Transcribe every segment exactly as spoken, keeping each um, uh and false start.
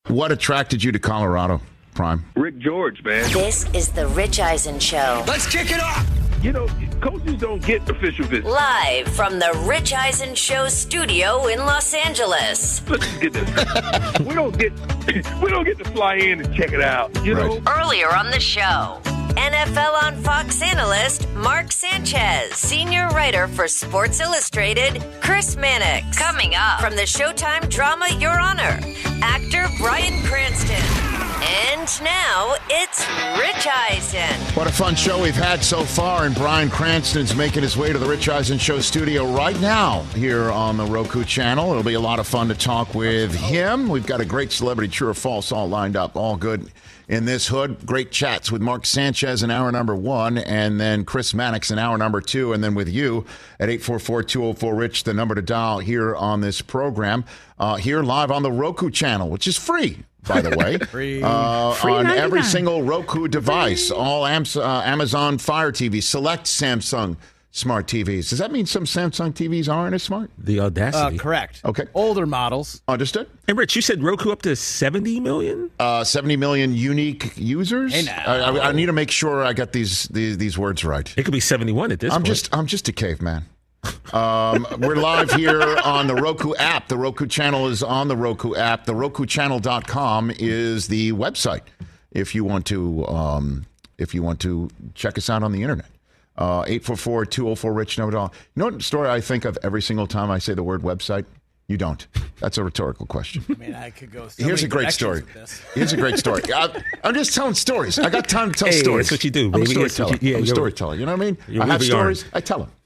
What attracted you to Colorado, Prime? Rick George, man. This is the Rich Eisen Show. Let's kick it off. You know, coaches don't get official visits. Live from the Rich Eisen Show studio in Los Angeles. Let's just get this. we don't get we don't get to fly in and check it out. You Right. know. Earlier on the show, N F L on Fox analyst Mark Sanchez, senior writer for Sports Illustrated, Chris Mannix. Coming up from the Showtime drama Your Honor, actor Bryan Cranston. And now it's Rich Eisen. What a fun show we've had so far, and Bryan Cranston's making his way to the Rich Eisen Show studio right now here on the Roku channel. It'll be a lot of fun to talk with him. We've got a great celebrity true or false all lined up, all good in this hood. Great chats with Mark Sanchez in hour number one, and then Chris Mannix in hour number two, and then with you at eight four four, two oh four, RICH, the number to dial here on this program. Uh, here live on the Roku channel, which is free. By the way, Free. Uh, Free on ninety-nine. every single Roku device, Free. all Am- uh, Amazon Fire T V, select Samsung smart T Vs. Does that mean some Samsung T Vs aren't as smart? The audacity. Uh, correct. Okay. Older models. Understood. And Rich, you said Roku up to seventy million? Uh, seventy million unique users. Hey, now. I, I, I need to make sure I got these these, these words right. It could be seventy-one at this I'm point. just I'm just a caveman. um, we're live here on the Roku app. The Roku channel is on the Roku app. The Roku channel dot com is the website if you want to um, if you want to check us out on the internet. Uh, eight four four, two oh four, RICH, no doubt. You know what story I think of every single time I say the word website? You don't. That's a rhetorical question. I mean, I could go. So Here's a many great directions story. with this. Here's a great story. I, I'm just telling stories. I got time to tell Hey, stories. that's what you do, I'm a baby. That's what storyteller. you- yeah, I'm a you're- storyteller. You know what I mean? you're I have Ruby Yarn. stories. I tell them.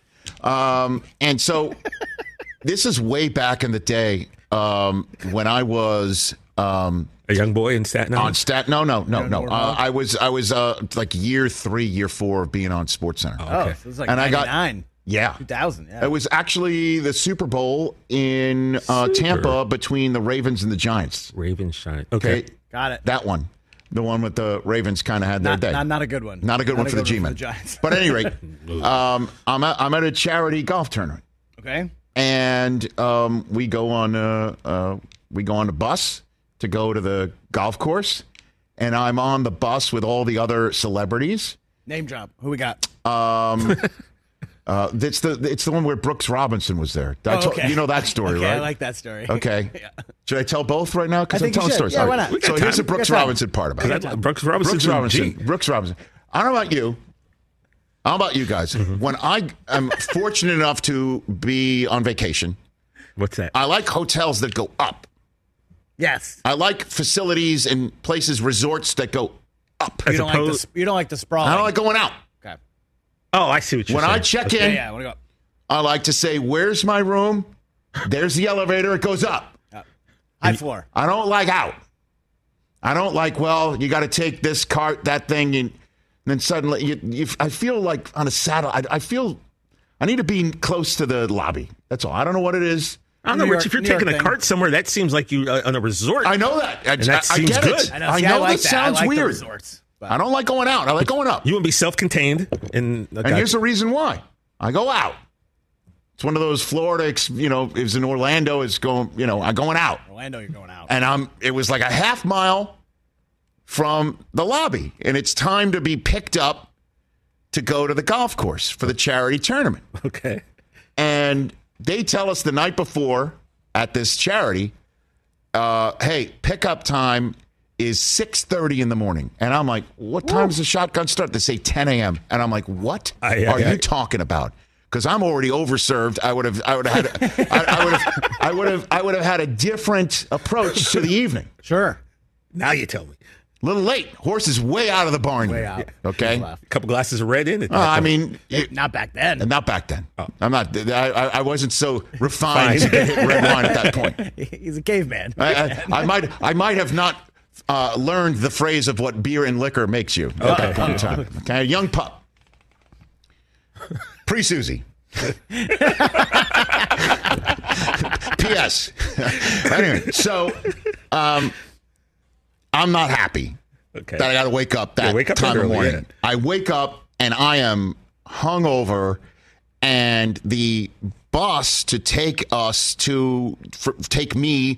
Um, and so this is way back in the day um, when I was um, a young boy in Staten Island. on stat. No, no, no, no. Normal. Uh, I was I was uh, like year three, year four of being on SportsCenter. Oh, Okay. so it was like And I got- ninety-nine, Yeah. two thousand. Yeah. It was actually the Super Bowl in uh, Super. Tampa between the Ravens and the Giants. Raven shine. Okay. Okay, Got it. that one, the one with the Ravens, kind of had their not, day. not, not a good one. Not a good one for the G-men. Giants. But at any rate, um, I'm, at, I'm at a charity golf tournament, Okay. and um, we go on uh, uh, we go on a bus to go to the golf course, and I'm on the bus with all the other celebrities. Name drop. Who we got? Um, uh, it's the it's the one where Brooks Robinson was there. I Oh, told- okay. You know that story, Okay, right? I like that story. Okay. Yeah. Should I tell both right now? Because I I'm think you telling should. stories. Yeah, All why right. not? So got here's the time. Brooks We got time. Robinson part about it. Brooks Robinson. Brooks Robinson. Brooks Robinson. I don't know about you. How about you guys? Mm-hmm. When I am fortunate enough to be on vacation, What's that? I like hotels that go up. Yes. I like facilities and places, resorts that go up. You As don't, like the, opposed- sp- you don't like the sprawling. I don't like going out. Okay. Oh, I see what you're When saying. I check Okay. in, Yeah, yeah. What do you got? I like to say, "Where's my room?" There's the elevator. It goes up. High floor. I don't like out. I don't like, well, you got to take this cart, that thing, and then suddenly you, you, I feel like on a saddle. I, I feel I need to be close to the lobby. That's all. I don't know what it is. I don't know, New Rich. York- If you're New York taking a thing. cart somewhere, that seems like you uh, on a resort. I know that. I, And that I, I seems get good. it. I know. I See, know I like that that. sounds I like the weird. resorts, but- I don't like going out. I like going up. You want to be self-contained. And, And here's the reason why. I go out. It's one of those Florida, ex- you know, it was in Orlando. It's going, you know, I'm going out. Orlando, you're going out. And I'm, it was like a half mile from the lobby. And it's time to be picked up to go to the golf course for the charity tournament. Okay. And they tell us the night before at this charity, uh, hey, pickup time is six thirty in the morning. And I'm like, what time does the shotgun start? They say ten a.m. And I'm like, what Aye, aye, are aye. you talking about? Because I'm already overserved. I would have, I would have had, I, I would have, I would have, I would have had a different approach to the evening. Sure. Now you tell me. A little late. Horse is way out of the barn. Way here. out. Okay. Left. A couple glasses of red in it. Uh, I mean, it- Not back then. not back then. I'm not. I, I I wasn't so refined to get hit red wine at that point. He's a caveman. I, I, I might I might have not uh, learned the phrase of what beer and liquor makes you at that point in time. Okay, a young pup, pre Susie. P S. Anyway, so um, I'm not happy Okay. that I got to wake up that Yeah, wake up time of early, morning. yeah. I wake up and I am hungover, and the bus to take us to for, take me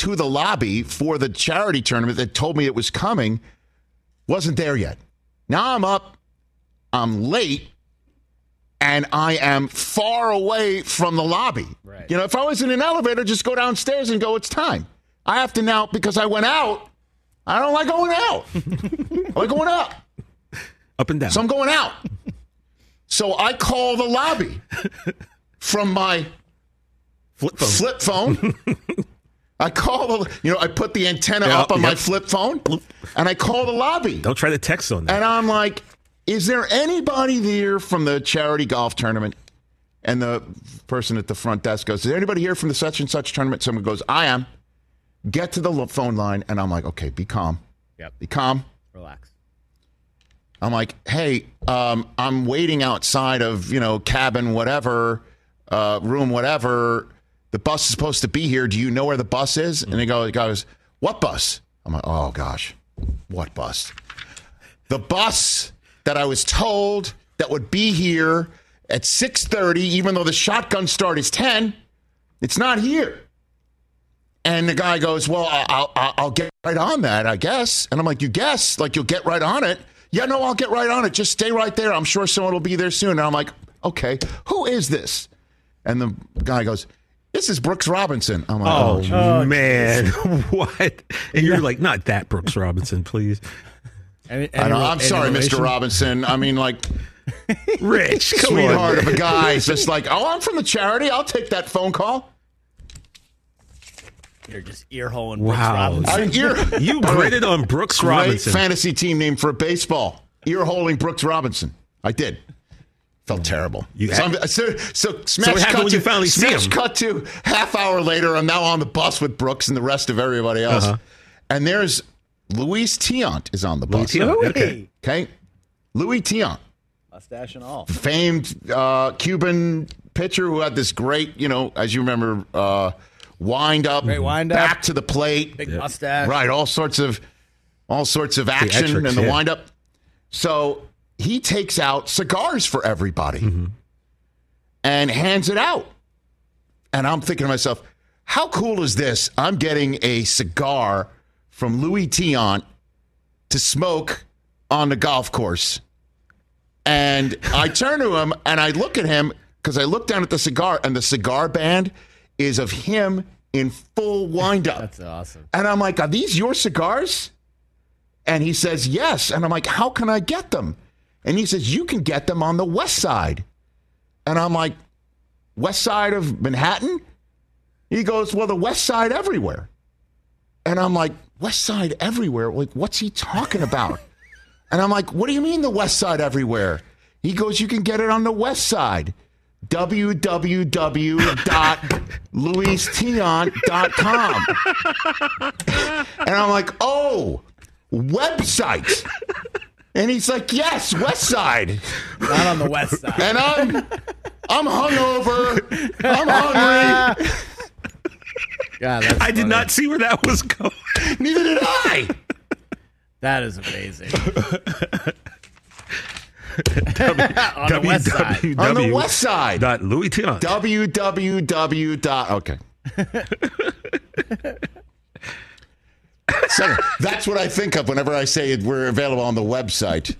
to the lobby for the charity tournament that told me it was coming wasn't there yet. Now I'm up, I'm late, and I am far away from the lobby. Right. You know, if I was in an elevator, just go downstairs and go, it's time. I have to now, because I went out, I don't like going out. I like going up. Up and down. So I'm going out. So I call the lobby from my flip phone. flip phone. I call the, you know, I put the antenna Yep, up on my yep. flip phone, and I call the lobby. Don't try to text on that. And I'm like, is there anybody there from the charity golf tournament? And the person at the front desk goes, is there anybody here from the such and such tournament? Someone goes, I am. Get to the phone line, and I'm like, okay, be calm. Yep. Be calm. Relax. I'm like, hey, um, I'm waiting outside of, you know, cabin, whatever, uh, room, whatever. The bus is supposed to be here. Do you know where the bus is? And he goes, he goes, what bus? I'm like, oh, gosh, what bus? The bus that I was told that would be here at six thirty, even though the shotgun start is ten, it's not here. And the guy goes, well, I'll, I'll, I'll get right on that, I guess. And I'm like, you guess? Like, you'll get right on it? Yeah, no, I'll get right on it. Just stay right there. I'm sure someone will be there soon. And I'm like, okay, who is this? And the guy goes, this is Brooks Robinson. I'm like, Oh, oh, man. What? And you're like, not that Brooks Robinson, please. Any, I know, any- I'm any sorry, Mister relation? Robinson. I mean, like, Rich, come sweetheart on. of a guy is just like, oh, I'm from the charity. I'll take that phone call. You're just earholing Wow. Brooks Robinson. I, ear, You gritted on Brooks Great Robinson. fantasy team name for baseball. Ear holding Brooks Robinson. I did. Felt terrible. You so, had- I'm, so, so smash So what happened cut when to, you finally see smash him? cut to half hour later. I'm now on the bus with Brooks and the rest of everybody else. Uh-huh. And there's Luis Tiant is on the bus. Tiant. Louis. Okay. Okay, Luis Tiant, Mustache and all. famed uh, Cuban pitcher who had this great, you know, as you remember, uh, wind up, Great wind-up. back to the plate, Big mustache. right? All sorts of, all sorts of action Theatrics, and the yeah. wind up. So he takes out cigars for everybody Mm-hmm. and hands it out. And I'm thinking to myself, how cool is this? I'm getting a cigar from Luis Tiant to smoke on the golf course. And I turn to him and I look at him because I look down at the cigar and the cigar band is of him in full windup. That's awesome. And I'm like, are these your cigars? And he says, yes. And I'm like, how can I get them? And he says, you can get them on the west side. And I'm like, west side of Manhattan? He goes, well, the west side everywhere. And I'm like, west side everywhere? Like, what's he talking about? And I'm like, what do you mean the west side everywhere? He goes, you can get it on the west side. w w w dot luis tiant dot com. And I'm like, oh, website. And he's like, yes, west side. Not on the west side. And I'm I'm hungover. I'm hungry. God, that's I did funny. not see where that was going. Neither did I. That is amazing. on the west side. On the west side. Dot Louis Tiant. www. dot Okay. So, that's what I think of whenever I say it, we're available on the website.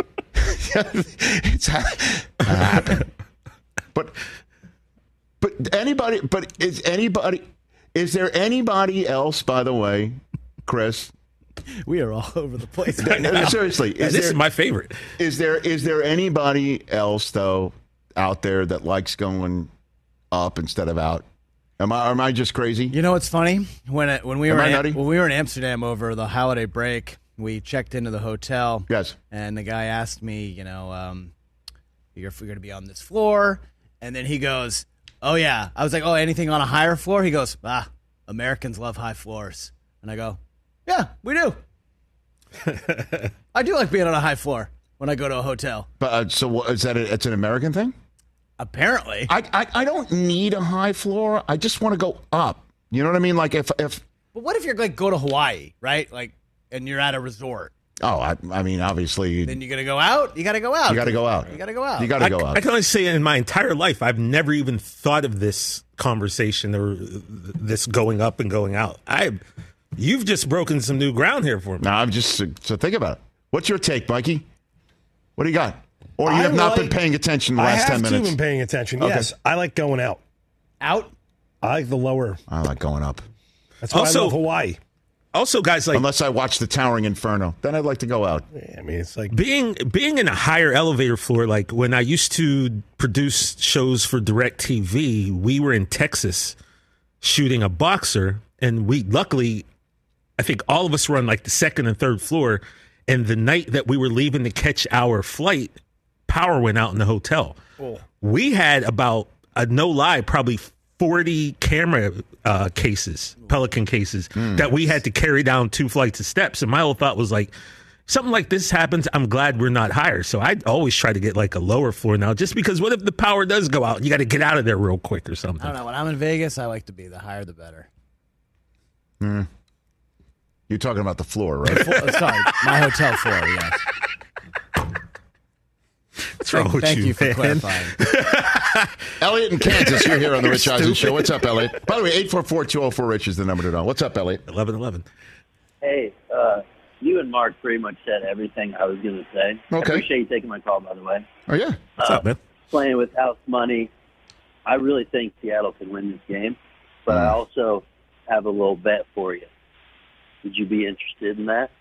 It's ha- happened. But but anybody but is anybody is there anybody else, by the way, Chris? We are all over the place right No, now. seriously, Yeah, is this there, is my favorite. is there is there anybody else though out there that likes going up instead of out? Am I am I just crazy? You know what's funny? When it, when we Am were I in, nutty? when we were in Amsterdam over the holiday break, we checked into the hotel. Yes. And the guy asked me, you know, um, you're, you're going to be on this floor, and then he goes, "Oh yeah." I was like, "Oh, anything on a higher floor?" He goes, "Ah, Americans love high floors." And I go, "Yeah, we do. I do like being on a high floor when I go to a hotel." But uh, so what, is that a, it's an American thing? Apparently, I, I I don't need a high floor. I just want to go up. You know what I mean? Like if if but what if you're like go to Hawaii, right? Like, and you're at a resort. Oh, I, I mean, obviously. Then you got to go out? You got to go out. You got to go out. You got to go out. You got to I, go out. I can only say in my entire life, I've never even thought of this conversation or this going up and going out. I, You've just broken some new ground here for me. No, I'm just, so think about it. What's your take, Mikey? What do you got? Or you I have not like- been paying attention the I last have ten too minutes? been paying attention. Okay. Yes, I like going out. Out? I like the lower. I like going up. That's why Also- I love Hawaii. Also, guys, like Unless I watch the Towering Inferno. Then I'd like to go out. Yeah, I mean, it's like being being in a higher elevator floor, like when I used to produce shows for DirecTV, we were in Texas shooting a boxer, and we luckily, I think all of us were on like the second and third floor, and the night that we were leaving to catch our flight, power went out in the hotel. We had about, a no lie, probably forty camera uh, cases, Pelican cases, Mm. that we had to carry down two flights of steps. And my whole thought was like, something like this happens, I'm glad we're not higher. So I always try to get like a lower floor now, just because what if the power does go out and you got to get out of there real quick or something? I don't know. When I'm in Vegas, I like to be the higher the better. You're talking about the floor, right? Flo- sorry, my hotel floor, yes. What's wrong Thank, with thank you, you for man? clarifying. Elliot in Kansas, you're here on the You're Rich Eisen stupid. Show. What's up, Elliot? By the way, eight four four, two oh four, Rich is the number to know. What's up, Elliot? eleven eleven. Hey, uh, you and Mark pretty much said everything I was going to say. I Okay. appreciate you taking my call, by the way. Oh, yeah. What's up, man? Playing with house money, I really think Seattle can win this game, but I also have a little bet for you. Would you be interested in that?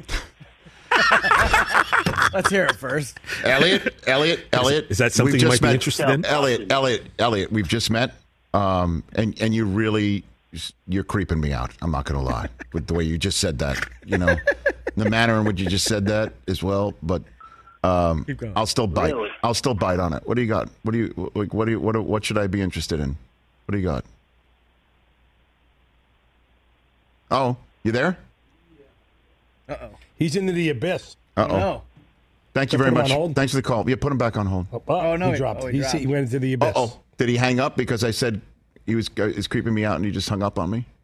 Let's hear it first. Elliot, Elliot, Elliot. Is that something we've you just might be met- interested in? Elliot, Elliot, Elliot, we've just met, um, and, and you really, you're creeping me out. I'm not going to lie with the way you just said that, you know, the manner in which you just said that as well, but um, Keep going. I'll still bite. Really? I'll still bite on it. What do you got? What do you, like, what do you, what, what should I be interested in? What do you got? Oh, you there? Uh-oh. he's into the abyss. Uh-oh. No. Thank you Put very him on much. hold? Thanks for the call. Yeah, put him back on hold. Oh, Oh, no, he he- dropped. oh, he he, dropped. he went into the abyss. Uh-oh. Did he hang up because I said he was is creeping me out and he just hung up on me?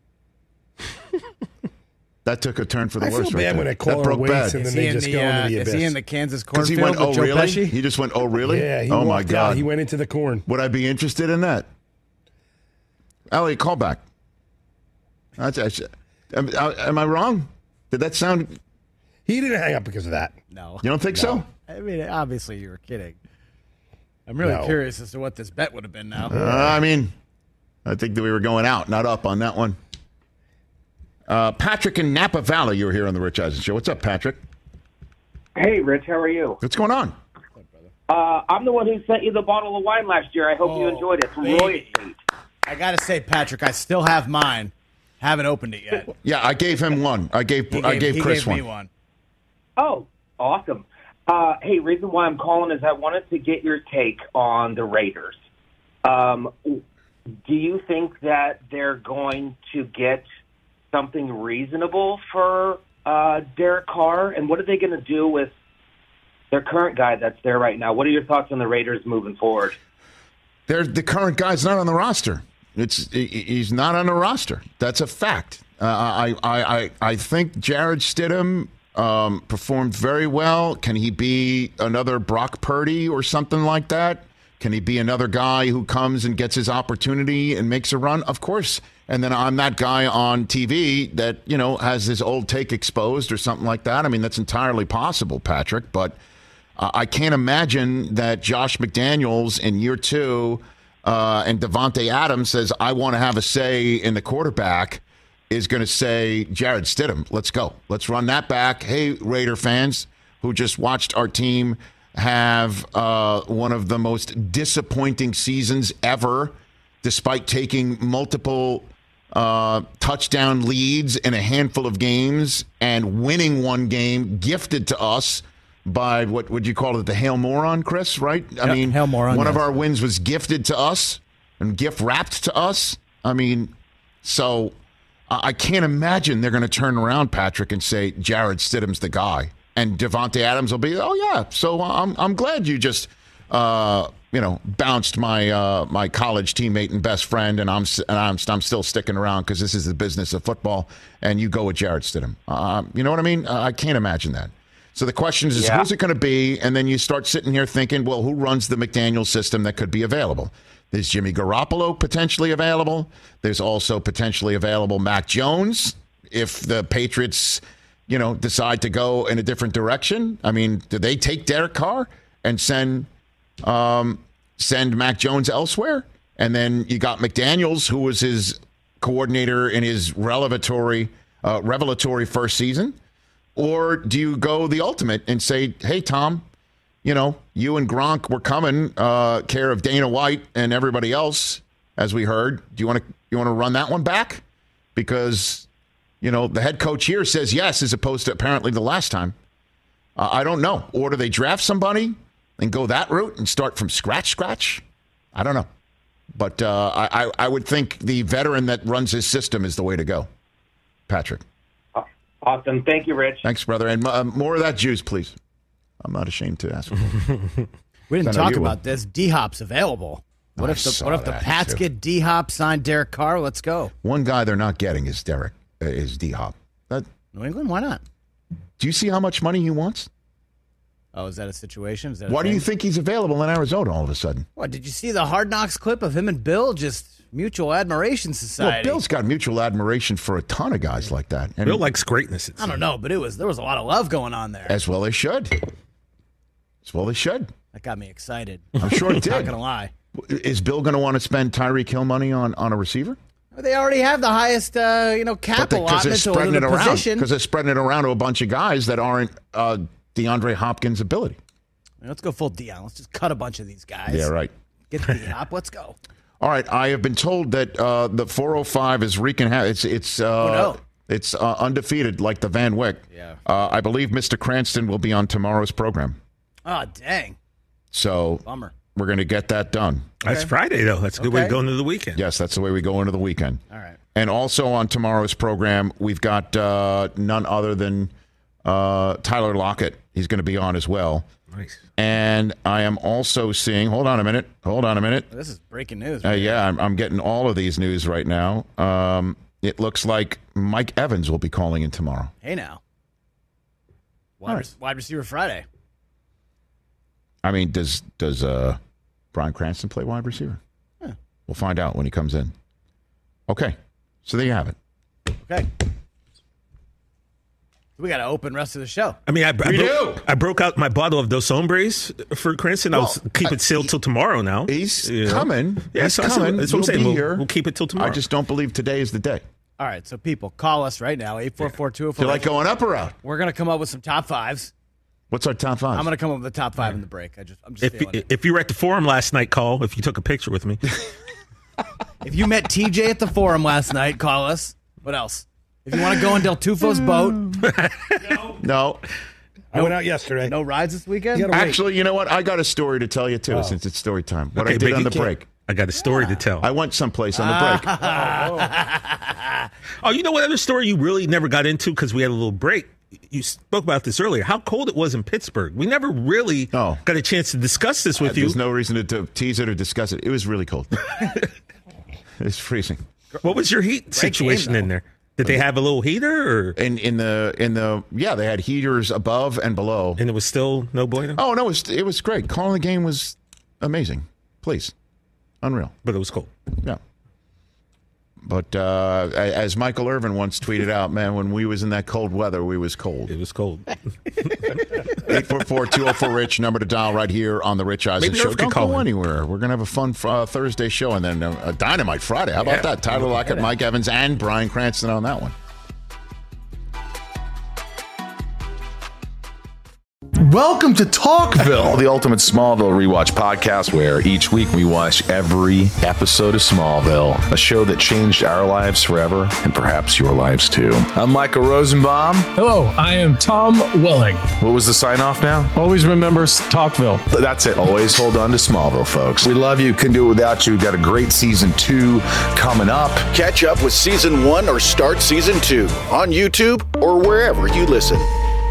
That took a turn for the I worse feel right bad there. when I call that her broke waits bad. and Is then he, they in just the, go uh, into the is abyss. he in the Kansas Because he cornfield went, with oh, Joe really? Pesci? He just went, oh, really? Yeah, he oh, my walked God. out. He went into the corn. Would I be interested in that? Elliot, call back. That's, that's, am, am I wrong? Did that sound... He didn't hang up because of that. No. You don't think so? I mean, obviously you were kidding. I'm really No. curious as to what this bet would have been now. Uh, I mean, I think that we were going out, not up on that one. Uh, Patrick in Napa Valley, you're here on the Rich Eisen Show. What's up, Patrick? Hey, Rich, how are you? What's going on? Uh, I'm the one who sent you the bottle of wine last year. I hope you Oh, enjoyed it from baby. Roy Estate. I got to say, Patrick, I still have mine. Haven't opened it yet. Yeah, I gave him one. I gave, He I gave, gave he Chris gave one. me one. Oh, awesome. Uh, hey, reason why I'm calling is I wanted to get your take on the Raiders. Um, do you think that they're going to get something reasonable for uh, Derek Carr? And what are they going to do with their current guy that's there right now? What are your thoughts on the Raiders moving forward? They're, the current guy's not on the roster. It's he- he's not on the roster. That's a fact. Uh, I, I I I think Jared Stidham um, performed very well. Can he be another Brock Purdy or something like that? Can he be another guy who comes and gets his opportunity and makes a run? Of course. And then I'm that guy on T V that, you know, has his old take exposed or something like that. I mean, that's entirely possible, Patrick. But uh, I can't imagine that Josh McDaniels in year two uh, and Devontae Adams says, I want to have a say in the quarterback, is going to say, Jared Stidham, let's go. Let's run that back. Hey, Raider fans who just watched our team have uh, one of the most disappointing seasons ever, despite taking multiple uh, touchdown leads in a handful of games and winning one game gifted to us by, what would you call it, the Hail Moron, Chris, right? I Yep, mean, Hail Moron, one of yes. our wins was gifted to us and gift wrapped to us. I mean, so I I can't imagine they're going to turn around, Patrick, and say Jared Stidham's the guy. And Devontae Adams will be, oh, yeah, so I'm I'm glad you just, uh, you know, bounced my uh, my college teammate and best friend, and I'm and I'm, I'm still sticking around because this is the business of football, and you go with Jared Stidham. Uh, you know what I mean? Uh, I can't imagine that. So the question is, Yeah. who's it going to be? And then you start sitting here thinking, well, who runs the McDaniel system that could be available? There's Jimmy Garoppolo potentially available. There's also potentially available Mac Jones if the Patriots, you know, decide to go in a different direction. I mean, do they take Derek Carr and send um, send Mac Jones elsewhere? And then you got McDaniels, who was his coordinator in his revelatory, uh, revelatory first season. Or do you go the ultimate and say, hey, Tom, you know, you and Gronk were coming, uh, care of Dana White and everybody else, as we heard. Do you want to you want to run that one back? Because, you know, the head coach here says yes, as opposed to apparently the last time. Uh, I don't know. Or do they draft somebody and go that route and start from scratch, scratch? I don't know. But uh, I, I, I would think the veteran that runs his system is the way to go. Patrick. Awesome. Thank you, Rich. Thanks, brother. And uh, more of that juice, please. I'm not ashamed to ask for it. We didn't I know talk you about will. this. D-Hop's available. What I if the saw what if the that, Pats too. get D-Hop, sign Derek Carr? Let's go. One guy they're not getting is Derek, uh, is D-Hop. That, New England, why not? do you see how much money he wants? Oh, is that a situation? Is that a Why do you thing? think he's available in Arizona all of a sudden? What, did you see the Hard Knocks clip of him and Bill? Just mutual admiration Well, society. Bill's got mutual admiration for a ton of guys like that. And Bill likes greatness. It I don't seems. know, but it was there was a lot of love going on there. as well they should. As well they should. That got me excited. I'm sure it Not did. gonna lie. Is Bill going to want to spend Tyreek Hill money on, on a receiver? They already have the highest, uh, you know, cap Because they're allotment to spreading the it around. position. Because they're spreading it around to a bunch of guys that aren't uh, DeAndre Hopkins' ability. Let's go full Dion. Let's just cut a bunch of these guys. Yeah, right. Get the D-Hop. Let's go. All right, I have been told that uh, the four oh five is wreaking havoc. It's it's uh, Oh, no. it's uh, undefeated, like the Van Wyck. Yeah. Uh, I believe Mister Cranston will be on tomorrow's program, Oh, dang. so Bummer. we're going to get that done. That's Friday, though. That's a good way to Okay. go into the weekend. Yes, that's the way we go into the weekend. All right. And also on tomorrow's program, we've got uh, none other than uh, Tyler Lockett. He's going to be on as well. Nice. And I am also seeing. Hold on a minute. Hold on a minute. This is breaking news. Uh, yeah, I'm, I'm getting all of these news right now. Um, it looks like Mike Evans will be calling in tomorrow. Hey, now. Wide, All re- wide receiver Friday. I mean, does does uh, Brian Cranston play wide receiver? Huh. We'll find out when he comes in. Okay, so there you have it. Okay. We got to open rest of the show. I mean, I, I, We broke, do. I broke out my bottle of Dos Hombres for Cranston. I'll Well, keep I- it sealed till tomorrow now. He's You know? coming. Yeah, He's so that's- coming. That's what I'm He'll saying. be We'll, here. we'll keep it till tomorrow. I just don't believe today is the day. All right, so people, call us right now, eight four four, two oh Do four. you like going up or out? We're going to come up with some top fives. What's our top five? I'm going to come up with the top five in the break. I just, I'm just if, feeling you, it. if you were at the forum last night, call. If you took a picture with me. If you met T J at the forum last night, call us. What else? If you want to go on Del Tufo's boat, no. I went out yesterday. no rides this weekend? You gotta wait. Actually, you know what? I got a story to tell you, too, Oh. since it's story time. What Okay, I did but on you the can't- break. I got a story to tell. I went someplace on the break. Oh, you know what other story you really never got into because we had a little break? You spoke about this earlier. How cold it was in Pittsburgh. We never really Oh. got a chance to discuss this with you. There's no reason to, to tease it or discuss it. It was really cold. It's freezing. What was your heat situation game, in there? Did they have a little heater, or In in the in the yeah, they had heaters above and below. and it was still no bueno? Oh no, it was it was great. Calling the game was amazing. Please, unreal. But it was cold. Yeah. But uh, a- as Michael Irvin once tweeted out, man, when we was in that cold weather, we was cold. It was cold. eight four four, two oh four, RICH, number to dial right here on the Rich Eisen Maybe Show. Irv could Don't call go in. anywhere. We're going to have a fun uh, Thursday show and then a, a Dynamite Friday. How about Yeah. that? Tyler Lockett, Mike Evans, and Brian Cranston on that one. Welcome to Talkville, the ultimate Smallville rewatch podcast where each week we watch every episode of Smallville, a show that changed our lives forever and perhaps your lives too. I'm Michael Rosenbaum. Hello, I am Tom Welling. What was the sign off now? Always remember Talkville. That's it. Always hold on to Smallville, folks. We love you. Couldn't do it without you. We've got a great season two coming up. Catch up with season one or start season two on YouTube or wherever you listen.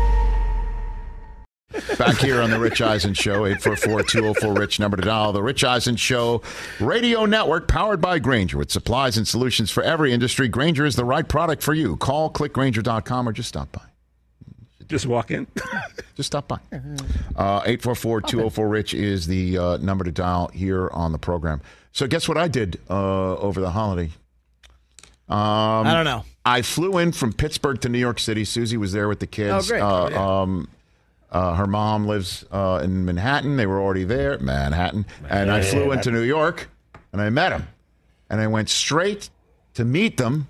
Back here on the Rich Eisen Show, eight four four, two oh four, RICH, number to dial. The Rich Eisen Show radio network powered by Grainger with supplies and solutions for every industry. Grainger is the right product for you. Call click grainger dot com or just stop by. Just walk in. Just stop by. Uh, eight four four, two oh four, RICH is the uh, number to dial here on the program. So guess what I did uh, over the holiday? Um, I don't know. I flew in from Pittsburgh to New York City. Susie was there with the kids. Oh, great. Uh, Oh, yeah. um, uh, her mom lives uh, in Manhattan. They were already there, Manhattan. And I flew into New York, and I met them. And I went straight to meet them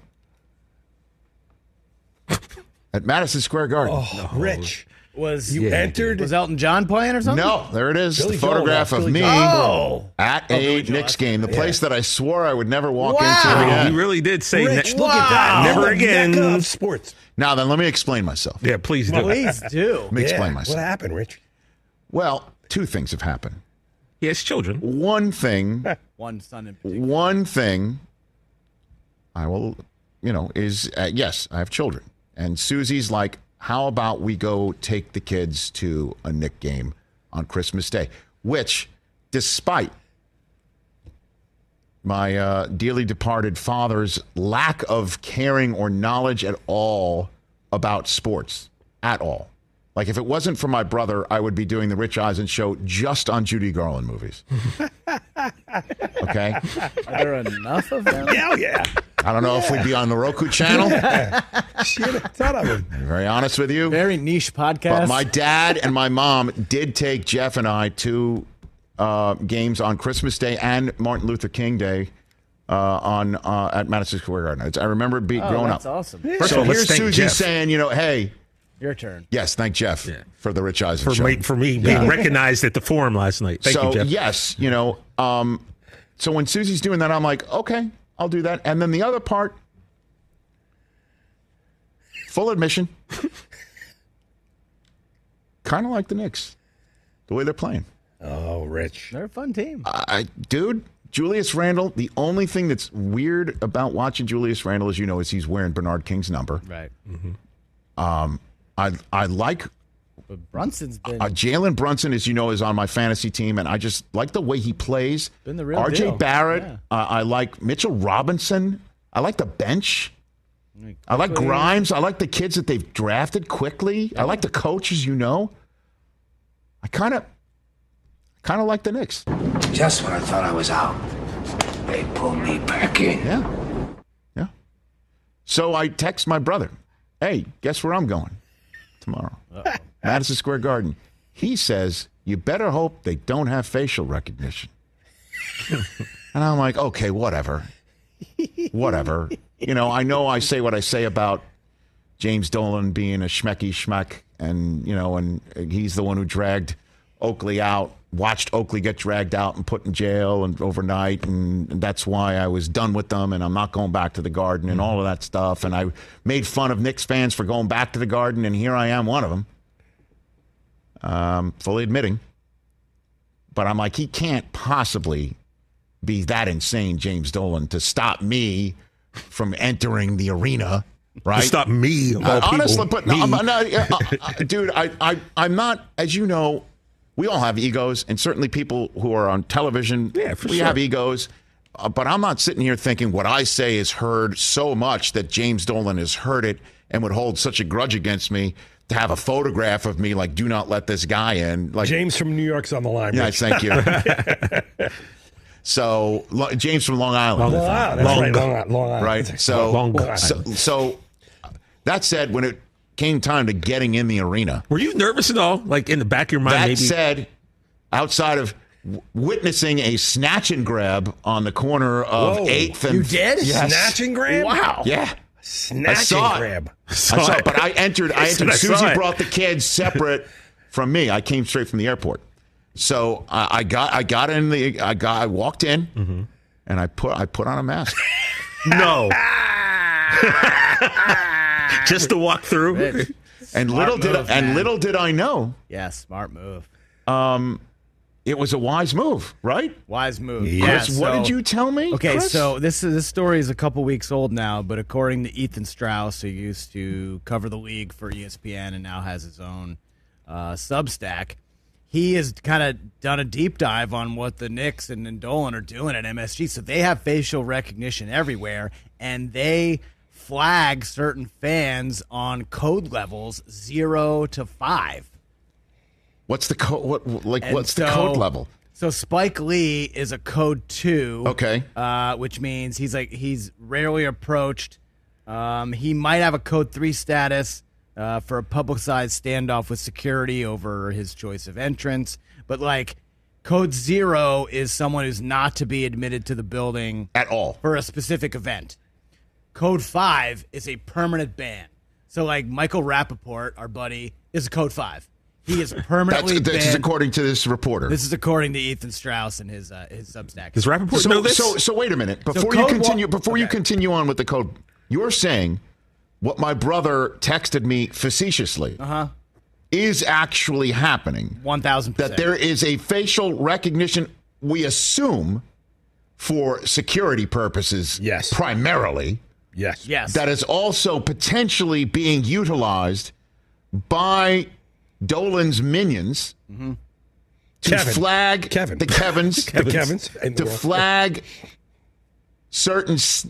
at Madison Square Garden. Oh, Rich. Was You entered. was Elton John playing or something? No, there it is. Billy the photograph Joel, of Billy me Joel. at Oh, a Billy Joel, Knicks that's- game, the place that I swore I would never walk Wow. into again. He really did say Rich, ne- look at that. Never The again. mecca of sports. Now then, let me explain myself. Yeah, please do. Please do. Let me explain Yeah. myself. What happened, Rich? Well, two things have happened. He has children. One thing, One son in particular. one thing, I will, you know, is uh, yes, I have children, and Susie's like, how about we go take the kids to a Knick game on Christmas Day? Which, despite my uh, dearly departed father's lack of caring or knowledge at all about sports, at all. Like, if it wasn't for my brother, I would be doing the Rich Eisen show just on Judy Garland movies. Okay? Are there enough of them? Hell yeah. I don't know if we'd be on the Roku channel. Shit, a ton of them. To be very honest with you. Very niche podcast. But my dad and my mom did take Jeff and I to uh, games on Christmas Day and Martin Luther King Day uh, on uh, at Madison Square Garden. It's- I remember being oh, growing that's up. awesome. First So of all, let's here's thank Susie Jeff. saying, you know, hey, Your turn. yes, thank Jeff Yeah. for the Rich Eisen For show. me, for me being recognized at the forum last night. Thank so you, Jeff. yes, you know, um, so when Susie's doing that, I'm like, okay, I'll do that. And then the other part, full admission, kind of like the Knicks, the way they're playing. Oh, Rich. They're a fun team. I, dude, Julius Randle. The only thing that's weird about watching Julius Randle, as you know, is he's wearing Bernard King's number. Right. Um, I I like But Brunson's been Uh, Jalen Brunson, as you know, is on my fantasy team, and I just like the way he plays. Been the real R J deal. Barrett. Yeah. Uh, I like Mitchell Robinson. I like the bench. I like Grimes. I like the kids that they've drafted quickly. I like the coach, as you know. I kind of, kind of like the Knicks. Just when I thought I was out, they pulled me back in. Yeah, yeah. So I text my brother, "Hey, guess where I'm going tomorrow? Madison Square Garden." He says, "You better hope they don't have facial recognition." And I'm like, okay, whatever. Whatever. You know, I know I say what I say about James Dolan being a schmecky schmeck, and, you know, and he's the one who dragged Oakley out, watched Oakley get dragged out and put in jail and overnight, and that's why I was done with them, and I'm not going back to the Garden and all of that stuff. And I made fun of Knicks fans for going back to the Garden, and here I am, one of them. Um, fully admitting. But I'm like, he can't possibly be that insane, James Dolan, to stop me from entering the arena, right? To stop me, of all Uh, honestly, people. but no, Me. I'm not, uh, uh, dude, I, I, I'm not, as you know, we all have egos, and certainly people who are on television, Yeah, for we sure. have egos. Uh, but I'm not sitting here thinking what I say is heard so much that James Dolan has heard it and would hold such a grudge against me to have a photograph of me like, do not let this guy in. Like James from New York's on the line. Yeah, Rich. thank you. So Lo- James from Long Island, Long Island. That's Long- right. Long Island. Long Island. right? So, Long so, Island. so that said, when it came time to getting in the arena, Were you nervous at all? Like in the back of your mind, that maybe? said, outside of w- witnessing a snatch and grab on the corner of Whoa. eighth and You did? Yes. Snatch and grab? Wow. Yeah. Snatch I saw and it. grab. I saw it, but I entered. I I said entered. I saw Susie it. brought the kids separate from me. I came straight from the airport, so I, I got. I got in the. I got. I walked in, Mm-hmm. and I put. I put on a mask. No. Just to walk through. Rich. And Smart little did. move, and man. little did I know, Yeah, smart move. um, it was a wise move, right? Wise move. Chris, Yeah, what so- did you tell me? Okay, Chris? so this is this story is a couple weeks old now, but according to Ethan Strauss, who used to cover the league for E S P N and now has his own uh, Substack, he has kind of done a deep dive on what the Knicks and, and Dolan are doing at M S G. So they have facial recognition everywhere, and they flag certain fans on code levels zero to five. What's the code? What like? And what's the so- code level? So Spike Lee is a code two. Okay. Uh, which means he's like he's rarely approached. Um, he might have a code three status uh, for a publicized standoff with security over his choice of entrance. But like code zero is someone who's not to be admitted to the building at all for a specific event. Code five is a permanent ban. So like Michael Rappaport, our buddy, is a code five. He is permanently That's, this is banned. according to this reporter. This is according to Ethan Strauss and his uh, his Substack. Does Rappaport so, know this? So, so wait a minute. So Before you code continue, one- before you okay. continue on with the code, you're saying what my brother texted me facetiously Uh-huh. is actually happening. One thousand percent. That there is a facial recognition, we assume, for security purposes, Yes. primarily. Yes. Yes. That is also potentially being utilized by Dolan's minions Mm-hmm. to Kevin. flag Kevin. the Kevins, The Kevins. And to the- flag certain s-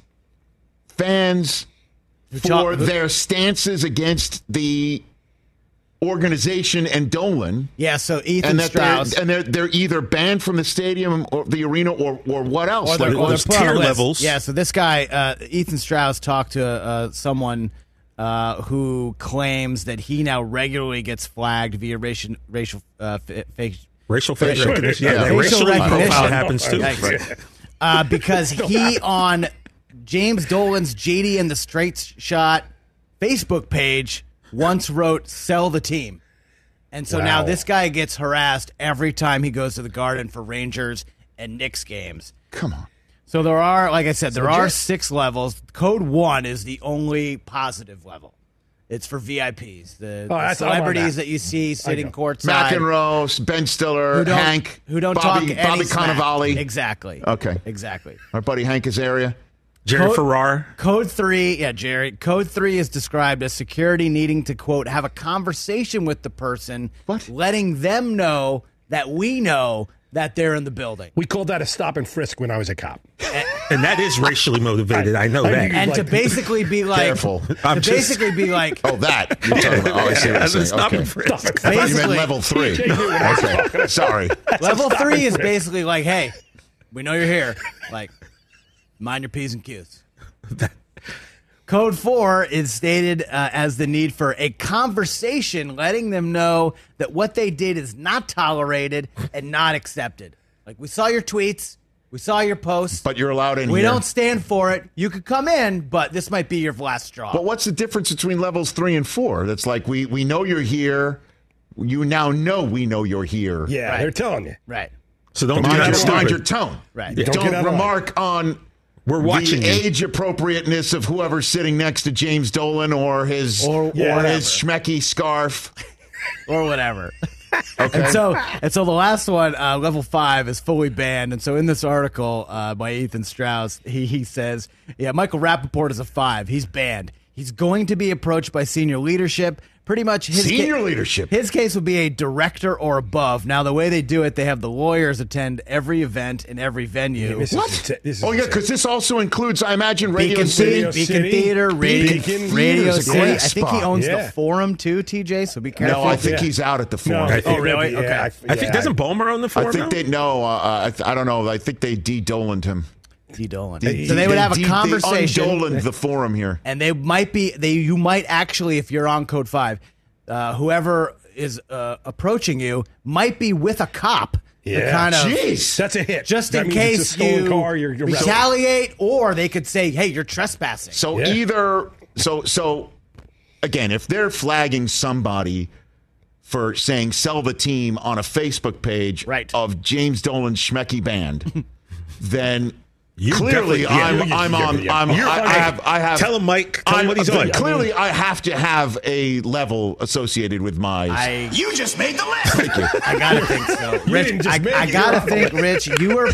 fans for Who- who- their stances against the organization and Dolan. Yeah, so Ethan And that Strauss. they're, and they're, they're either banned from the stadium or the arena or, or what else? Or they're- Like, or there's they're put on a tier list. levels. Yeah, so this guy, uh, Ethan Strauss, talked to uh, someone uh, who claims that he now regularly gets flagged via racial racial uh, fa- fake Racial face Facial- recognition. yeah, Yeah, facial racial recognition. profile happens too. Yikes. uh, because he on James Dolan's J D and the Straight Shot Facebook page once wrote "sell the team," and so now Wow. this guy gets harassed every time he goes to the Garden for Rangers and Knicks games. come on. So there are, like I said, there are legit. six levels. Code one is the only positive level. It's for V I Ps, the, the that's- I'm on celebrities that. that you see sitting know. courtside. McEnroe, Ben Stiller, who don't, Hank, who don't Bobby, talk any Bobby smack. Cannavale. Exactly. Okay. Exactly. Our buddy Hank Azaria. Jerry Code- Farrar. Code three, yeah, Jerry. Code three is described as security needing to, quote, have a conversation with the person, What? letting them know that we know that they're in the building. We called that a stop and frisk when I was a cop. And that is racially motivated. I know I that. knew- And to Like- basically be like, Careful. to I'm just- basically be like, Oh, that. You're talking about. Oh, I see what Yeah, you're saying. stop Okay. and frisk. I thought you meant Basically- level three. Okay. Sorry. level three is basically like, hey, we know you're here. Like, mind your P's and Q's. Code four is stated uh, as the need for a conversation, letting them know that what they did is not tolerated and not accepted. Like, we saw your tweets, we saw your posts, But you're allowed in we here. don't stand for it. You could come in, but this might be your last straw. But what's the difference between levels three and four? That's like we we know you're here. You now know we know you're here. Yeah, Right. they're telling you. right, So don't Mind do your, that mind your stupid. tone. right. Yeah. Don't, Don't get out of line. remark on We're watching the you. age appropriateness of whoever's sitting next to James Dolan or his Or- Yeah. or his schmecky scarf. or whatever. And so, and so the last one, uh, level five, is fully banned. And so, in this article uh, by Ethan Strauss, he he says, "Yeah, Michael Rappaport is a five. He's banned. He's going to be approached by senior leadership. Pretty much his Senior ca- leadership. His case would be a director or above. Now, the way they do it, they have the lawyers attend every event in every venue. This What? Is, insa- this is Oh yeah, insane. because this also includes, I imagine, Radio Beacon, City. Theater, Radio Beacon City. Theater, Radio, Beacon Radio Theater's a City. great I think he spot. owns Yeah. the Forum too, T J. So be careful. No, I think Yeah. he's out at the No, forum. I I, think Oh, really? that'd be- yeah, Okay. I think yeah, doesn't Ballmer own the forum think now? they no. Uh, I, th- I don't know. I think they de-Dolaned him. D. Dolan. They- So they would have a de- conversation. They un-Dolaned the forum here. And they might be they you might actually, if you're on code five, uh, whoever is uh, approaching you might be with a cop to Yeah. kind of Jeez. That's a hit. just That in means it's a case stolen you car, you're, you're retaliate, or they could say, hey, you're trespassing. So Yeah. either so so again, if they're flagging somebody for saying sell the team on a Facebook page Right. of James Dolan's Schmecky Band, then You clearly definitely- yeah, I'm you- I'm yeah, on yeah. I'm You're I, on I it. have I have Tell him, Mike. Tell him I'm- what he's on. Clearly I have to have a level associated with my I You just made the list. Thank you. I gotta think so. You Rich, didn't just I, make I it, gotta you're think, Rich, you were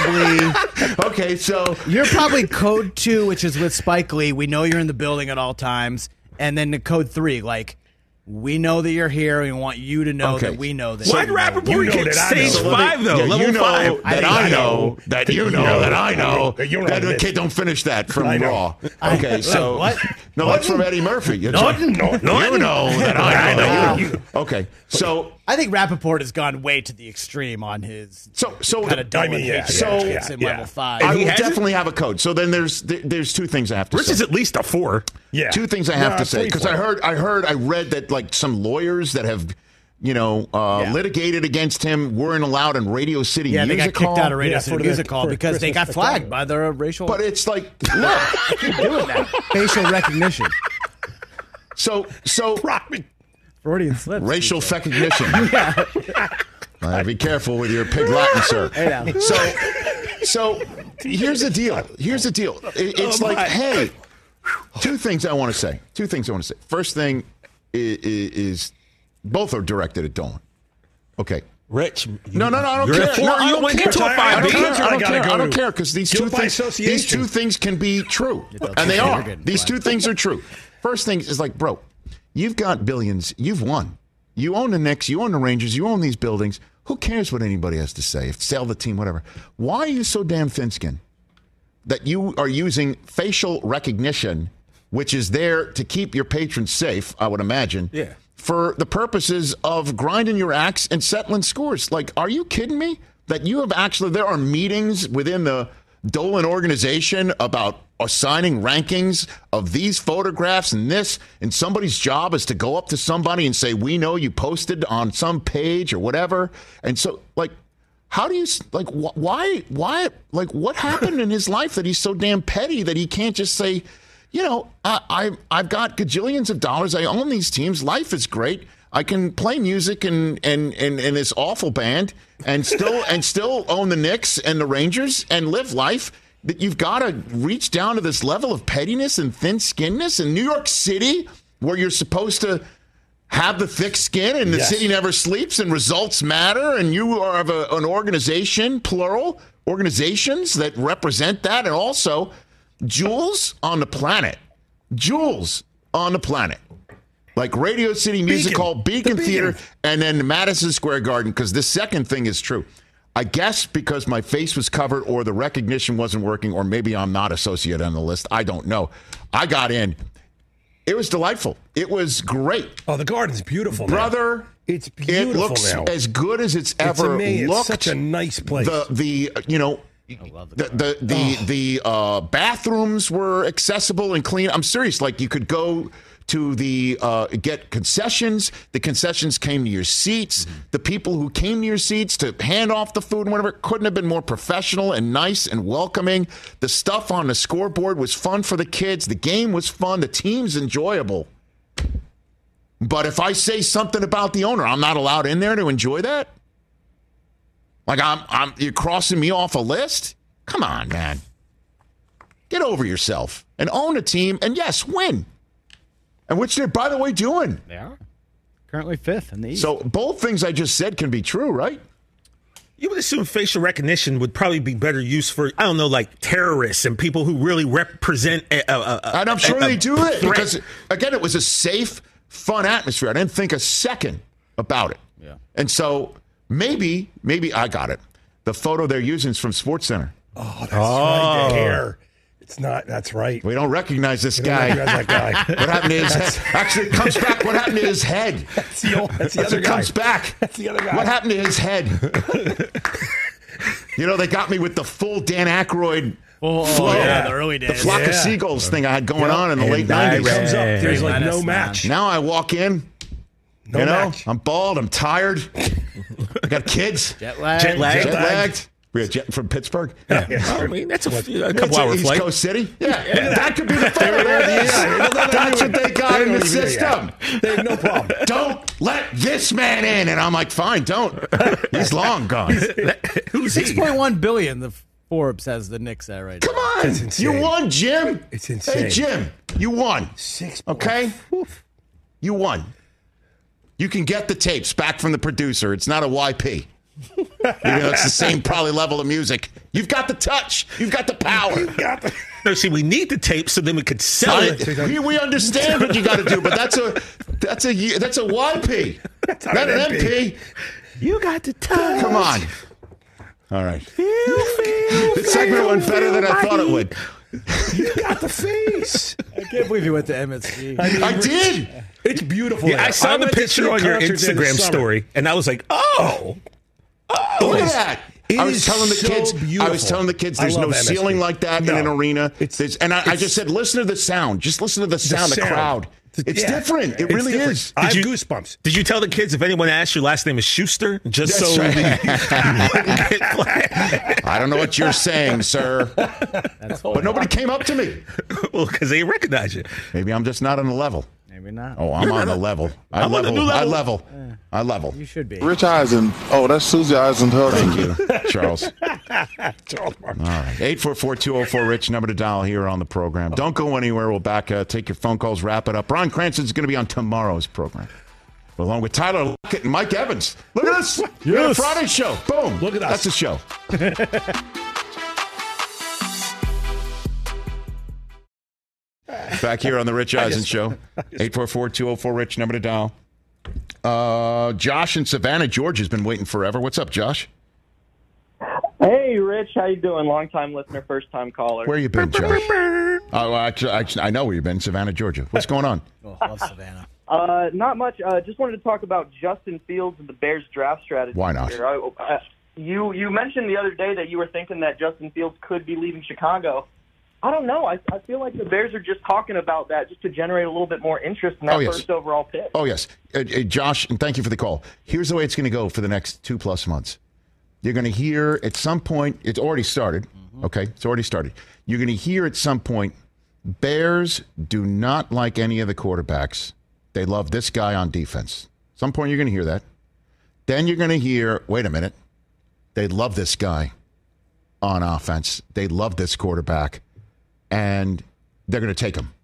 probably Okay, so you're probably code two, which is with Spike Lee. We know you're in the building at all times, and then the code three, like we know that you're here. We want you to know Okay. that we know that. Why'd you know Rappaport You know get that I stage know. five, though? Yeah, level you know five. that I I, think I know, know. that you know, know. that I know. You know that, that. okay, don't finish that from I know. Raw. Okay, so What? no, that's from Eddie Murphy. It's No, like, no, you no. know that I know. Wow. You- Okay, so I think Rappaport has gone way to the extreme on his so so kind of I mean, yeah, So- yeah, hits yeah, in yeah. level five. I he will has it? definitely have a code. So then there's there- there's two things I have to Rich say. is at least a four. Yeah. Two things I have No, to say three, because four. I heard, I heard, I read that like some lawyers that have, you know, uh, Yeah. litigated against him weren't allowed in Radio City yeah, they Music got kicked Hall. out of Radio Yeah, City for the- Music Hall for because they Christmas got flagged spectacular. by their racial. But it's like, look, doing that facial recognition, so so Freudian slips. racial recognition. Uh, be careful with your pig Latin, sir. Hey, now. So, so here's the deal. Here's the deal. It- it's Oh, like, my. hey, two things I want to say. Two things I want to say. First thing is, is both are directed at Dolan. Okay. Rich. No, no, no, I don't You're care. a four. No, I you don't want to care. get to a I five don't B. care. I don't I gotta care. go I don't to care because these two guilt by things, these association. two things can be true, they'll and they take are. it again. These two things are true. First thing is like, bro, you've got billions. You've won. You own the Knicks. You own the Rangers. You own these buildings. Who cares what anybody has to say? If sell the team, whatever. Why are you so damn thin-skinned that you are using facial recognition, which is there to keep your patrons safe? I would imagine. Yeah. For the purposes of grinding your axe and settling scores. Like, are you kidding me? That you have actually, there are meetings within the Dolan organization about assigning rankings of these photographs and this, and somebody's job is to go up to somebody and say, we know you posted on some page or whatever. And so, like, how do you, like, wh- why, why, like, what happened in his life that he's so damn petty that he can't just say, you know, I, I, I've got gajillions of dollars. I own these teams. Life is great. I can play music and and and, and this awful band and still and still own the Knicks and the Rangers and live life. That you've got to reach down to this level of pettiness and thin-skinnedness in New York City, where you're supposed to have the thick skin and the Yes. city never sleeps and results matter, and you are of a, an organization, plural organizations that represent that, and also jewels on the planet, jewels on the planet. Like Radio City Music Beacon. Hall, Beacon The Theater, Beacon. and then Madison Square Garden, because the second thing is true. I guess because my face was covered or the recognition wasn't working, or maybe I'm not associated on the list. I don't know. I got in. It was delightful. It was great. Oh, the garden's beautiful, now. Brother, It's it beautiful looks now. as good as it's It's ever amazing. looked. It's such a nice place. The, the you know, love the the the, the uh, bathrooms were accessible and clean. I'm serious. Like you could go to the uh, get concessions. The concessions came to your seats. Mm-hmm. The people who came to your seats to hand off the food and whatever couldn't have been more professional and nice and welcoming. The stuff on the scoreboard was fun for the kids. The game was fun. The team's enjoyable. But if I say something about the owner, I'm not allowed in there to enjoy that? Like I'm, I'm, you're crossing me off a list? Come on, man. Get over yourself and own a team, and yes, win. And which they're, by the way, doing. They are currently fifth in the East. So both things I just said can be true, right? You would assume facial recognition would probably be better used for, I don't know, like terrorists and people who really represent a, a, a And I'm sure a- a they do it threat. because, again, it was a safe, fun atmosphere. I didn't think a second about it. Yeah. And so maybe, maybe I got it. The photo they're using is from SportsCenter. Oh, that's right. The hair. It's not. That's right. We don't recognize this We don't guy. recognize that guy. What happened to his head? Actually, it comes back. What happened to his head? That's the, old, that's the That's other what guy. comes back. That's the other guy. What happened to his head? You know, they got me with the full Dan Aykroyd Oh, flow. yeah, the early The days. flock of Yeah. seagulls thing I had going Yep. on in the And late I nineties. Comes up. There's Very like no menace, match. Now I walk in, No you know, match. I'm bald, I'm tired, I got kids, Jet lag. Jet lag. jet lag. lagged. We had jet from Pittsburgh. I mean, that's a, a It's couple a hour East flight. Coast City. Yeah, that could be the photo. There it is. That's what they got in the system. They have no problem. Don't let this man in. And I'm like, fine, don't. He's long gone. Who's Six he? point one billion. The Forbes has the Knicks at right now. Come on. That's insane. You won, Jim. It's insane. Hey, Jim, you won. Six. Okay? You won. You can get the tapes back from the producer. It's not a Y P. You know, it's the same probably level of music. You've got the touch. You've got the power. No, see, we need the tape so then we could sell I- it. we, we understand what you got to do, but that's a That's a that's a Y P. That's not, not an M P. You got to touch. Come on. All right. Feel, feel, the segment feel, went better than I thought it would. You got the face. I can't believe you went to M S G. I, mean, I did. It's beautiful. Yeah, I saw I the picture on your Instagram story, and I was like, oh. Oh. Look at that. It I was telling the so kids. Beautiful. I was telling the kids there's no M S G. ceiling like that no. in an arena. It's, there's, and I, I just said, listen to the sound. Just listen to the sound. The, sound. the crowd. Yeah. It's different. It it's really different. is. I have you, goosebumps. Did you tell the kids if anyone asks your last name is Schuster, just That's so right. they I don't know what you're saying, sir. That's but nobody came up to me. Well, because they recognize you. Maybe I'm just not on the level. Maybe not. Oh, I'm on the level. I I'm on level. the new I level. level. I level. You should be. Rich Eisen. Oh, that's Susie Eisenhower. Thank you, Charles. Charles Martin. All right. eight four four, two oh four, RICH, number to dial here on the program. Don't go anywhere. We'll back uh, take your phone calls, wrap it up. Brian Cranston's going to be on tomorrow's program, along with Tyler Lockett and Mike Evans. Look at this. Yes. Friday show. Boom. Look at us. That's a show. Back here on the Rich Eisen Show. eight four four, two oh four, RICH, number to dial. Uh, Josh in Savannah, Georgia has been waiting forever. What's up, Josh? Hey, Rich. How you doing? Long-time listener, first-time caller. Where you been, Josh? Oh, well, actually, actually, I know where you've been, Savannah, Georgia. What's going on? Oh, love Savannah. Uh, not much. Uh, just wanted to talk about Justin Fields and the Bears draft strategy. Why not? Here. I, uh, you you mentioned the other day that you were thinking that Justin Fields could be leaving Chicago. I don't know. I, I feel like the Bears are just talking about that just to generate a little bit more interest in that Oh, yes. first overall pick. Oh, yes. Uh, uh, Josh, and thank you for the call. Here's the way it's going to go for the next two-plus months. You're going to hear at some point, it's already started, mm-hmm. okay? It's already started. You're going to hear at some point, Bears do not like any of the quarterbacks. They love this guy on defense. At some point, you're going to hear that. Then you're going to hear, wait a minute, they love this guy on offense. They love this quarterback, and they're going to take him.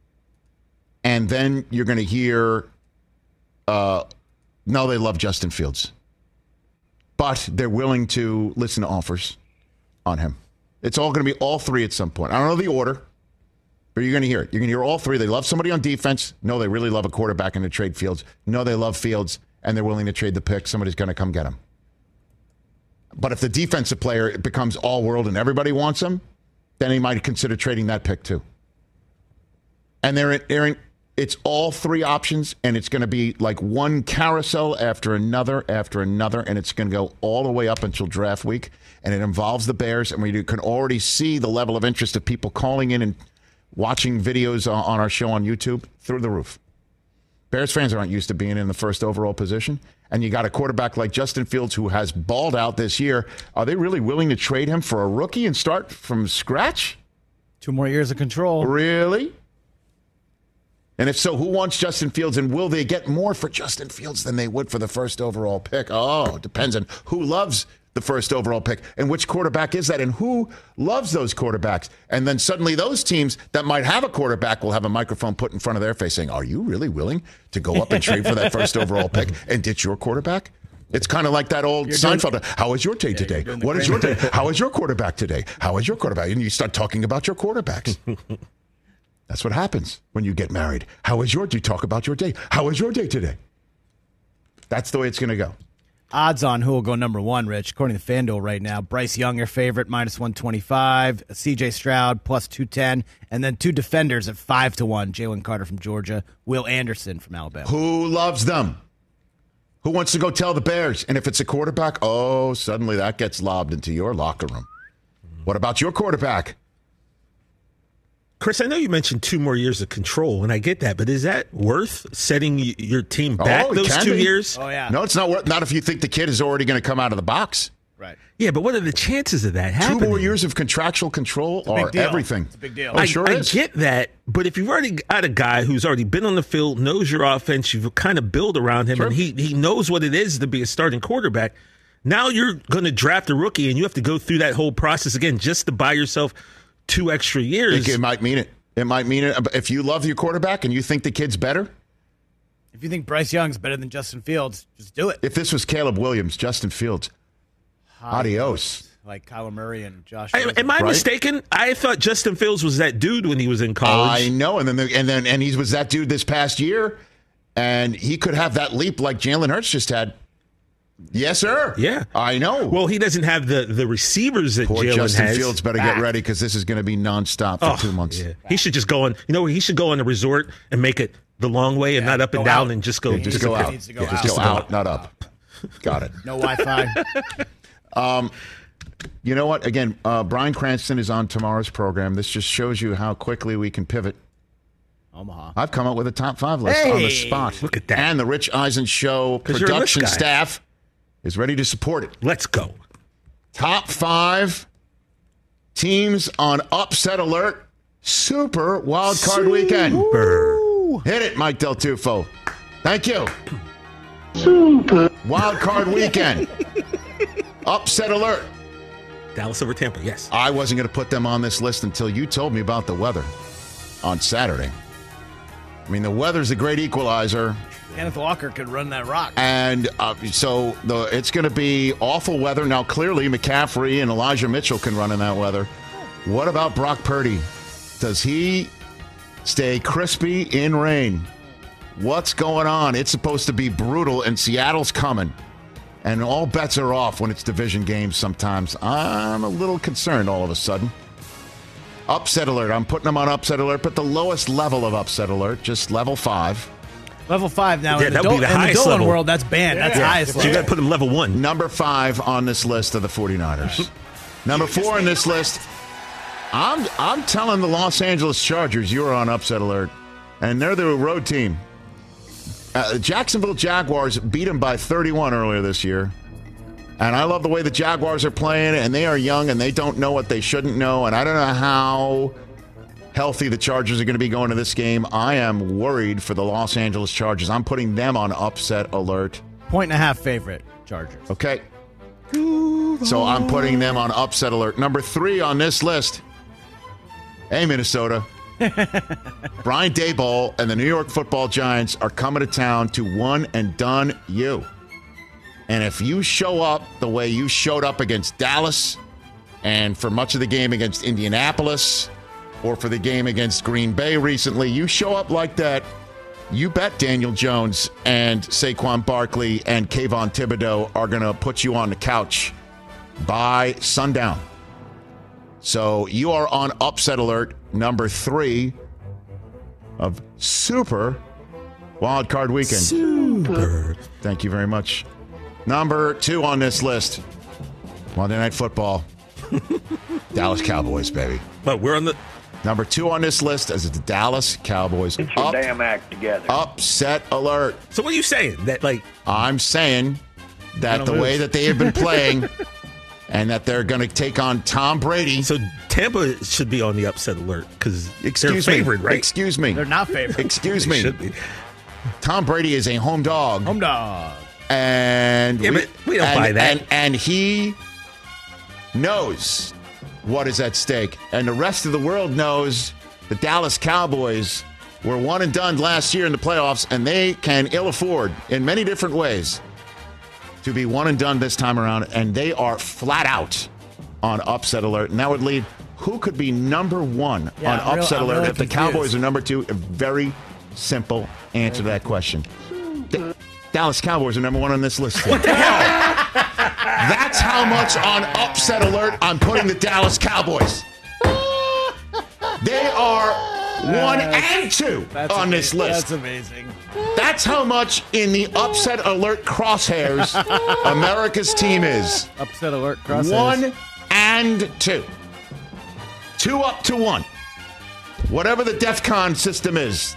And then you're going to hear, uh, no, they love Justin Fields. But they're willing to listen to offers on him. It's all going to be all three at some point. I don't know the order, but you're going to hear it. You're going to hear all three. They love somebody on defense. No, they really love a quarterback in the trade Fields. No, they love Fields, and they're willing to trade the pick. Somebody's going to come get him. But if the defensive player becomes all-world and everybody wants him, then he might consider trading that pick too. And they're in, they're in, it's all three options, and it's going to be like one carousel after another after another, and it's going to go all the way up until draft week, and it involves the Bears, and we can already see the level of interest of people calling in and watching videos on our show on YouTube through the roof. Bears fans aren't used to being in the first overall position, and you got a quarterback like Justin Fields who has balled out this year. Are they really willing to trade him for a rookie and start from scratch? Two more years of control. Really? And if so, who wants Justin Fields, and will they get more for Justin Fields than they would for the first overall pick? Oh, it depends on who loves the first overall pick and which quarterback is that and who loves those quarterbacks. And then suddenly those teams that might have a quarterback will have a microphone put in front of their face saying, are you really willing to go up and trade for that first overall pick and ditch your quarterback? It's kind of like that old you're Seinfeld. Doing, How was your day yeah, today? What is your day? How is your quarterback today? How is your quarterback? And you start talking about your quarterbacks. That's what happens when you get married. How is your day? Talk about your day. How was your day today? That's the way it's going to go. Odds on who will go number one, Rich, according to FanDuel right now. Bryce Young, your favorite, minus one twenty-five. C J Stroud, plus two ten. And then two defenders at five to one. Jalen Carter from Georgia. Will Anderson from Alabama. Who loves them? Who wants to go tell the Bears? And if it's a quarterback, oh, suddenly that gets lobbed into your locker room. What about your quarterback? Chris, I know you mentioned two more years of control, and I get that, but is that worth setting your team back oh, those two be. years? Oh, yeah. No, it's not worth. Not if you think the kid is already going to come out of the box. Right. Yeah, but what are the chances of that happening? Two more years of contractual control are everything. It's a big deal. Oh, I, sure I is. get that, but if you've already got a guy who's already been on the field, knows your offense, you've kind of built around him, sure. and he, he knows what it is to be a starting quarterback, now you're going to draft a rookie, and you have to go through that whole process again just to buy yourself two extra years. It, it might mean it. It might mean it. If you love your quarterback and you think the kid's better. If you think Bryce Young's better than Justin Fields, just do it. If this was Caleb Williams, Justin Fields, adios. Like Kyler Murray and Josh. I, am I right? mistaken? I thought Justin Fields was that dude when he was in college. I know, and then the, and then and he was that dude this past year, And he could have that leap like Jalen Hurts just had. Yes, sir. Yeah. I know. Well, he doesn't have the, the receivers that Poor Jalen Justin has. Fields better back. get ready because this is going to be nonstop for Oh, two months. Yeah. He should just go on. You know, he should go on a resort and make it the long way and Yeah, not up and go down out. and just go. Yeah, just go disappear. out. Needs to go Yeah, out. Just go out, not up. Got it. No Wi-Fi. Um, you know what? Again, uh, Bryan Cranston is on tomorrow's program. This just shows you how quickly we can pivot. Omaha. I've come up with a top five list Hey! on the spot. Look at that. And the Rich Eisen Show 'Cause you're a list production guy. staff is ready to support it. Let's go. Top five teams on upset alert. Super wild card weekend. Hit it, Mike Del Tufo. Thank you. Super wild card weekend. Upset alert. Dallas over Tampa, yes. I wasn't going to put them on this list until you told me about the weather on Saturday. I mean, the weather's a great equalizer. Kenneth Walker could run that rock. And uh, so the it's going to be awful weather. Now, clearly, McCaffrey and Elijah Mitchell can run in that weather. What about Brock Purdy? Does he stay crispy in rain? What's going on? It's supposed to be brutal, and Seattle's coming. And all bets are off when it's division games sometimes. I'm a little concerned all of a sudden. Upset alert. I'm putting them on upset alert, but the lowest level of upset alert, just level five. Level five now. Yeah, in the, that would be Dol- the in the highest Dolan level. world, that's banned. That's the highest So level. you got to put him level one. Number five on this list of the 49ers. Number four on this list, I'm I'm telling the Los Angeles Chargers you're on upset alert, and they're the road team. Uh, Jacksonville Jaguars beat them by thirty-one earlier this year, and I love the way the Jaguars are playing, and they are young, and they don't know what they shouldn't know, and I don't know how healthy the Chargers are going to be going to this game. I am worried for the Los Angeles Chargers. I'm putting them on upset alert. Point and a half favorite Chargers. Okay. So I'm putting them on upset alert. Number three on this list. Hey, Minnesota. Brian Daboll and the New York Football Giants are coming to town to one and done you. And if you show up the way you showed up against Dallas and for much of the game against Indianapolis or for the game against Green Bay recently, you show up like that, you bet Daniel Jones and Saquon Barkley and Kayvon Thibodeau are going to put you on the couch by sundown. So you are on upset alert, number three of Super Wild Card Weekend. Super. Thank you very much. Number two on this list, Monday Night Football. Dallas Cowboys, baby. But we're on the... Number two on this list is the Dallas Cowboys. Get your Up- damn act together. upset alert. So what are you saying? That, like... I'm saying that the Gonna way lose. that they have been playing and that they're going to take on Tom Brady. So Tampa should be on the upset alert because they're Excuse me. favored, right? Excuse me. They're not favored. Excuse They me. should be. Tom Brady is a home dog. Home dog. And Yeah, but we don't and, buy that. And, and he knows what is at stake. And the rest of the world knows the Dallas Cowboys were one and done last year in the playoffs, and they can ill afford in many different ways to be one and done this time around. And they are flat out on upset alert. And that would lead who could be number one Yeah, on I'm real- upset I'm alert really if the confused. Cowboys are number two? A very simple answer to that question. The Dallas Cowboys are number one on this list. What the hell? That's how much on upset alert I'm putting the Dallas Cowboys. They are one and two That's on this amazing. list. That's amazing. That's how much in the upset alert crosshairs America's team is. Upset alert crosses. One and two. Two up to one. Whatever the DEFCON system is.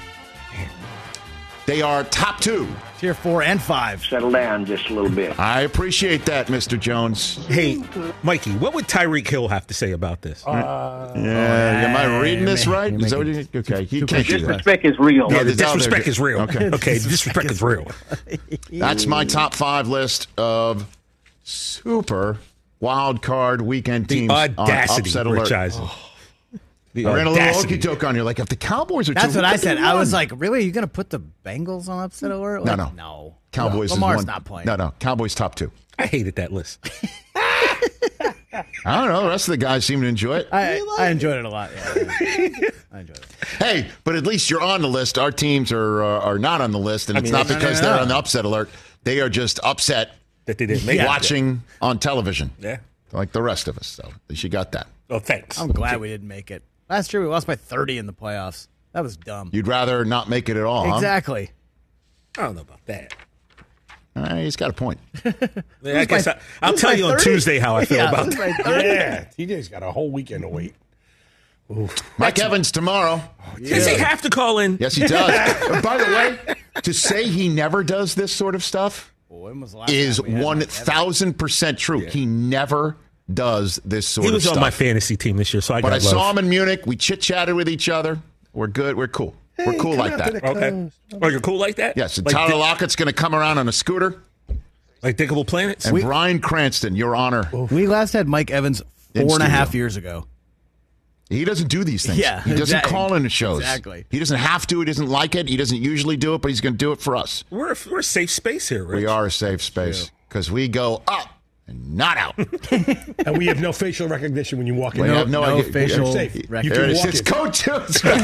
They are top two. Tier four and five. Settle down just a little bit. I appreciate that, Mister Jones. Hey, Mikey, what would Tyreek Hill have to say about this? Yeah, am I reading this you're right? making- Is that what you, okay, he can't do that. Disrespect is real. Yeah, the it's out there. disrespect is real. Okay. Okay, disrespect is real. That's my top five list of super wild card weekend The teams on audacity, upset Rich alert. Eisen. The I ran a little audacity. okey doke on you. Like if the Cowboys are That's two, what I look at said. the I was one. like, really? Are you going to put the Bengals on upset alert? No, Like, no. No. Cowboys Lamar's is one. not playing. No, no. Cowboys top two. I hated that list. I don't know. The rest of the guys seem to enjoy it. I, I enjoyed it a lot. Yeah, yeah. I enjoyed it. Hey, but at least you're on the list. Our teams are uh, are not on the list, and I it's mean, not no, no, because no, they're no. on the upset alert. They are just upset that they didn't make it. watching on television. Yeah. Like the rest of us. So at least you got that. Oh, thanks. I'm glad we didn't make it. Last year we lost by thirty in the playoffs. That was dumb. You'd rather not make it at all, huh? Exactly. I don't know about that. Uh, he's got a point. Yeah, I guess I, I'll tell you on Tuesday how I feel Yeah, about lose by that. thirty. Yeah, T J's got a whole weekend to wait. Mike Evans tomorrow. Does he have to call in? Yes, he does. And by the way, to say he never does this sort of stuff Boy, when was the last is time we had one Mike Evans? thousand percent true. He never does this sort He of was stuff. on my fantasy team this year, so I but got I love. saw him in Munich. We chit-chatted with each other. We're good. We're cool. We're cool like that. Okay. Oh, you're cool like that? Yes, and Like Tyler Dick- Lockett's going to come around on a scooter. Like Dickable Planets? And Brian Cranston, your honor. We last had Mike Evans In four and a half studio. years ago. He doesn't do these things. Yeah, he doesn't exactly. call into shows. Exactly. He doesn't have to. He doesn't like it. He doesn't usually do it, but he's going to do it for us. We're a, we're a safe space here, Rich. We are a safe space because we go up and not out. And we have no facial recognition when you walk in. We No, have no, no idea. facial You're safe. rec- You There can it is. walk It's in. code two. It's right.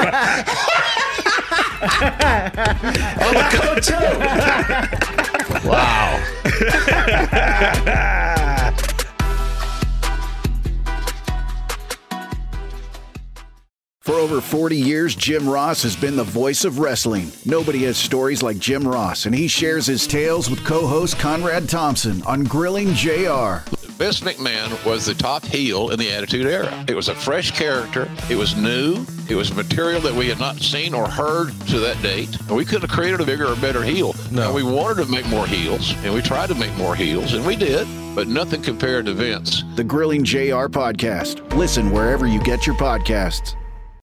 Oh, code two. Wow. For over forty years, Jim Ross has been the voice of wrestling. Nobody has stories like Jim Ross, and he shares his tales with co-host Conrad Thompson on Grilling J R. Vince McMahon was the top heel in the Attitude Era. It was a fresh character. It was new. It was material that we had not seen or heard to that date. And we couldn't have created a bigger or better heel. No. And we wanted to make more heels, and we tried to make more heels, and we did. But nothing compared to Vince. The Grilling J R podcast. Listen wherever you get your podcasts.